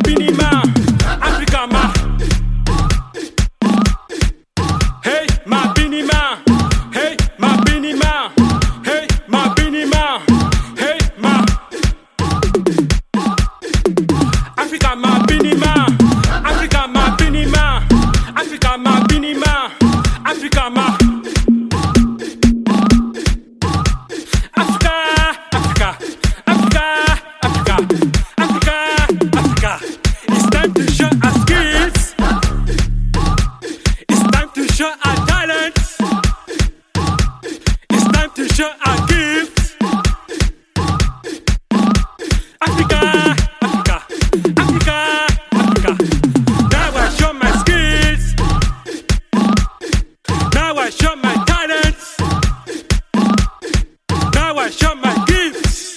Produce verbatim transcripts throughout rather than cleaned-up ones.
binima, Africa ma. Hey, ma binima. Hey, ma binima. Hey, ma binima. Hey, ma. Africa ma binima. Africa ma binima. Africa ma binima. Africa ma. Africa, Africa, Africa, Africa, Africa, Africa. It's time to show our skills. It's time to show our talents. It's time to show our gifts. Africa, Africa, Africa, Africa. Now I show my skills. Now I show my talents. Now I show my gifts.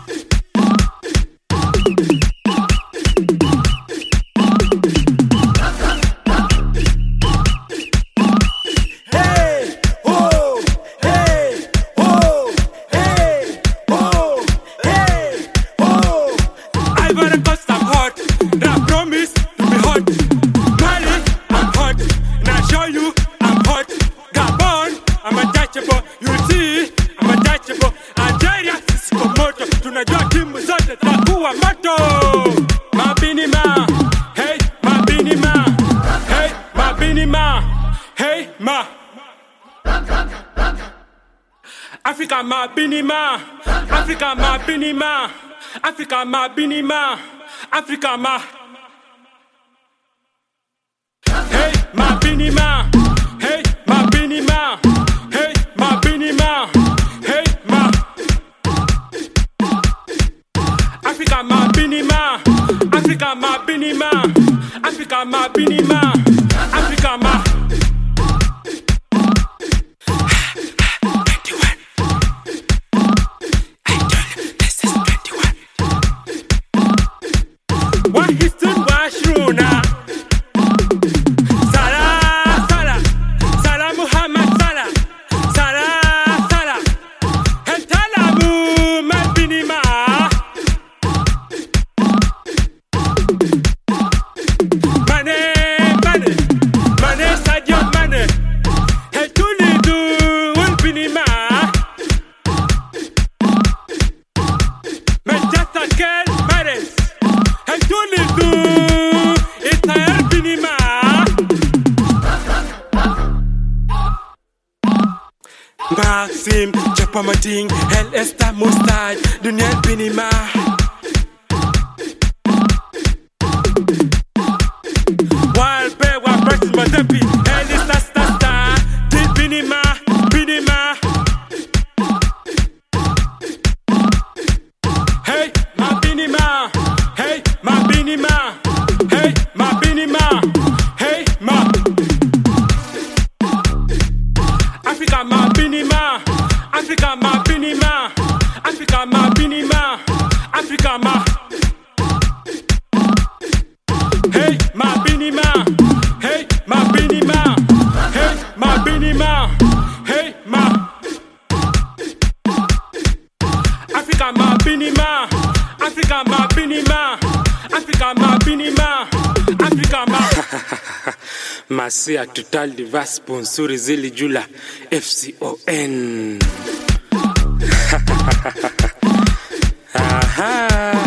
Hey, oh, hey, oh, hey, oh, hey, oh. Ivory Coast, I'm hot. I promise to be hot. Mali, I'm hot. And I show you I'm hot. Gabon, I'm untouchable. You see, I'm untouchable. Algeria, siko moto. Tunajua timu zote takuwa moto. Mabinima, hey, mabinima. Hey, mabinima. Hey, ma. Africa ma binima. Africa ma binima. Africa ma binima. Africa ma. Hey, ma binima. Hey, ma binima. Hey, ma binima. Hey, ma. Africa ma binima. Africa ma binima. Africa ma binima. Africa ma. twenty-one. I told you this is twenty-one. What is the washruna? Salah, Salah, Salah Muhammad Salah, Salah, Salah. Hetalamu mabinima. Mane, Mane, Mane Sadio Mane. Hetulidu ulbinima. Manchester Kel Mares. Hetulidu itayar binima. Maxim, Chapamating, El Esta Mustad, Duniel Binima. Wild Bear, Wild Practice Matempi, El Esta Stasta, Dil Binima, Binima. Hey, ma Binima. Hey, ma Binima. Hey, ma Binima. Hey, ma. Africa ma binima. Africa ma binima. Africa ma binima. Africa ma. Hey, ma binima. Hey, ma binima. Hey, ma binima. Hey, ma. Africa ma binima. Africa ma binima. Africa ma binima. Africa ma. Masia Total Divas sponsori Zili Jula F C O N. Aha.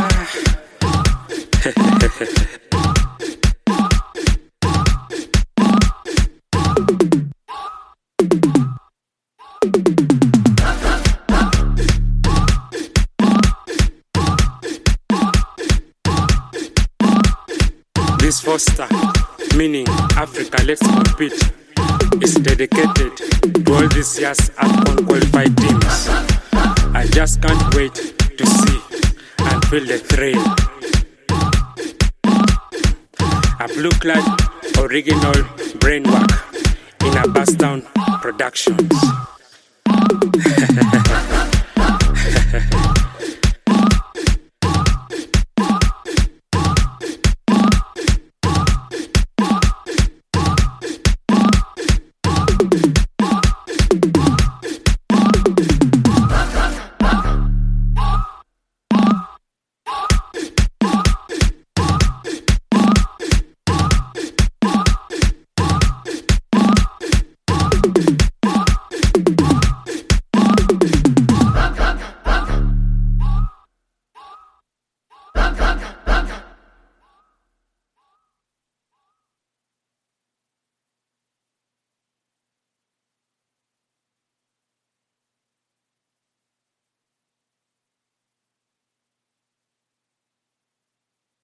This Foster, meaning Africa Let's Compete, is dedicated to all this year's AFCON qualified teams. I just can't wait to see and feel the thrill. A blue-clad original brainwork in a Bastown Productions.